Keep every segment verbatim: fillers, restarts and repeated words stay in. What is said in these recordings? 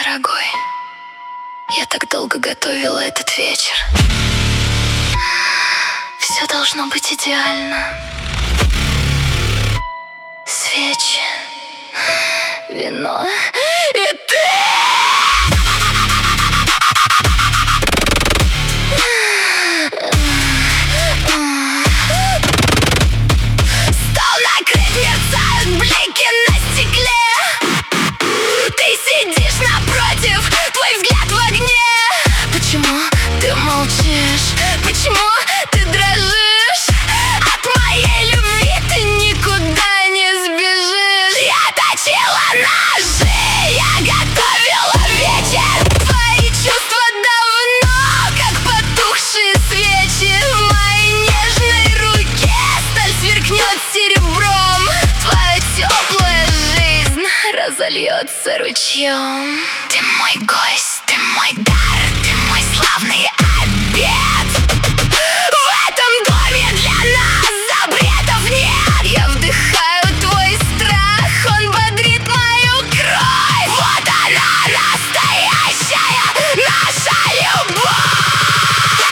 Дорогой, я так долго готовила этот вечер. Все должно быть идеально. Свечи, вино и ты! Стол накрыт, мерцают блики на стекле. Ты сидишь напротив, твой взгляд в огне. Почему ты молчишь? Почему ты дрожишь? От моей любви ты никуда не сбежишь. Я точила ножи, я готовила вечер. Твои чувства давно, как потухшие свечи. В моей нежной руке сталь сверкнет серебром. Твоя теплая жизнь разольется ручьем. Ты мой гость, ты мой дар, ты мой славный обед. В этом доме для нас запретов нет. Я вдыхаю твой страх, он бодрит мою кровь. Вот она, настоящая наша любовь.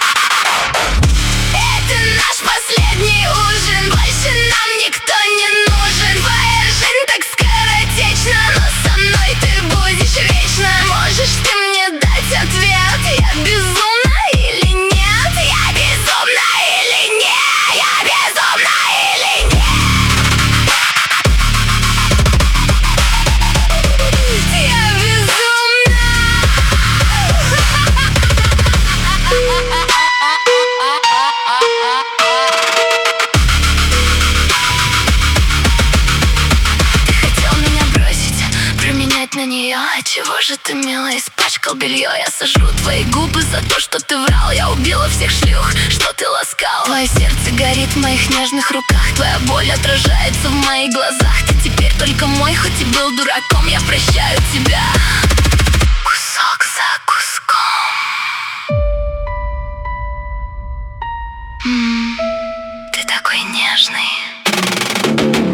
Это наш последний ужин, больше нам никто не нужен. Твоя жизнь так скоротечна, но со мной ты будешь вечно. Можешь ты мне дать ответ, я безумна или нет? Я безумна или нет? Я безумна или нет? Я безумна. Ты хотел меня бросить, променять на нее. Отчего же ты, милая, испачкал белье? Я сожру твои губы за то, что ты врал. Я убила всех шлюх, что ты ласкал. Твое сердце горит в моих нежных руках. Твоя боль отражается в моих глазах. Ты теперь только мой, хоть и был дураком. Я прощаю тебя кусок за куском. М, Ты такой нежный.